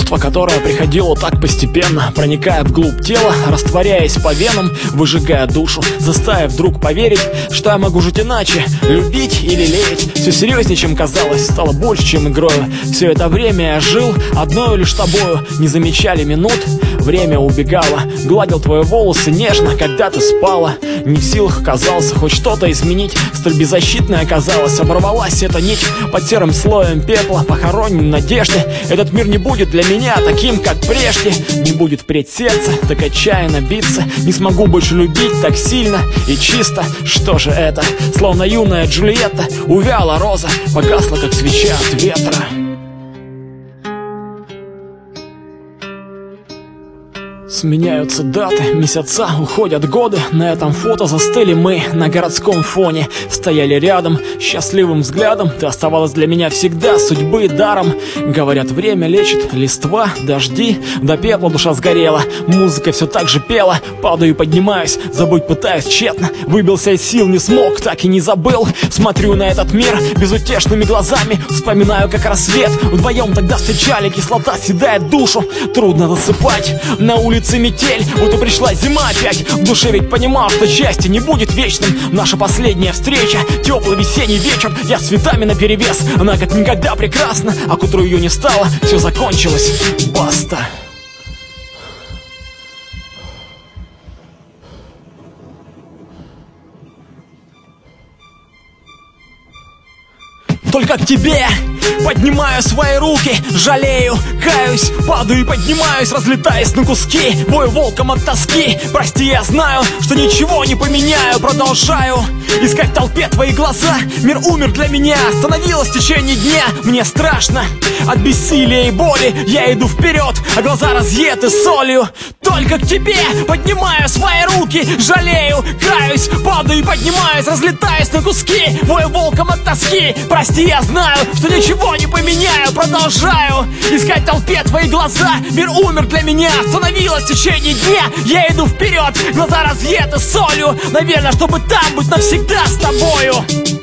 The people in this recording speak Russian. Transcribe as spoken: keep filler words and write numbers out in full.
Чувство, которое приходило так постепенно, проникая вглубь тела, растворяясь по венам, выжигая душу, заставив вдруг поверить, что я могу жить иначе, любить и лелеять. Все серьезнее, чем казалось, стало больше, чем игрою. Все это время я жил одною лишь тобою. Не замечали минут, время убегало. Гладил твои волосы нежно, когда ты спала. Не в силах оказался хоть что-то изменить. Столь беззащитной оказалась, оборвалась эта нить. Под серым слоем пепла похоронен надежды. Этот мир не будет для меня таким, как прежде. Не будет впредь сердце так отчаянно биться. Не смогу больше любить так сильно и чисто. Что же это? Словно юная Джульетта. Увяла роза, погасла, как свеча от ветра. Сменяются даты, месяца, уходят годы. На этом фото застыли мы на городском фоне. Стояли рядом, счастливым взглядом. Ты оставалась для меня всегда судьбы даром. Говорят, время лечит, листва, дожди. До пепла душа сгорела, музыка все так же пела. Падаю и поднимаюсь, забыть пытаюсь тщетно. Выбился из сил, не смог, так и не забыл. Смотрю на этот мир безутешными глазами. Вспоминаю, как рассвет вдвоем тогда встречали. Кислота съедает душу, трудно засыпать. На улице метель, вот и пришла зима опять. В душе ведь понимал, что счастье не будет вечным. Наша последняя встреча, теплый весенний вечер. Я с цветами наперевес, она как никогда прекрасна. А к утру ее не стало, все закончилось, баста. Только к тебе поднимаю свои руки, жалею, каюсь, падаю и поднимаюсь, разлетаясь на куски, бою волком от тоски. Прости, я знаю, что ничего не поменяю. Продолжаю искать в толпе твои глаза. Мир умер для меня, остановилось в течение дня. Мне страшно от бессилия и боли. Я иду вперед, а глаза разъеты солью. Только к тебе поднимаю свои руки, жалею, каюсь, падаю и поднимаюсь, разлетаясь на куски, бою волком от тоски. Прости, я знаю, что ничего не поменяю. Продолжаю искать в толпе твои глаза. Мир умер для меня, остановилось в течение дня. Я иду вперед, глаза разъеты солью. Наверное, чтобы там быть навсегда с тобою.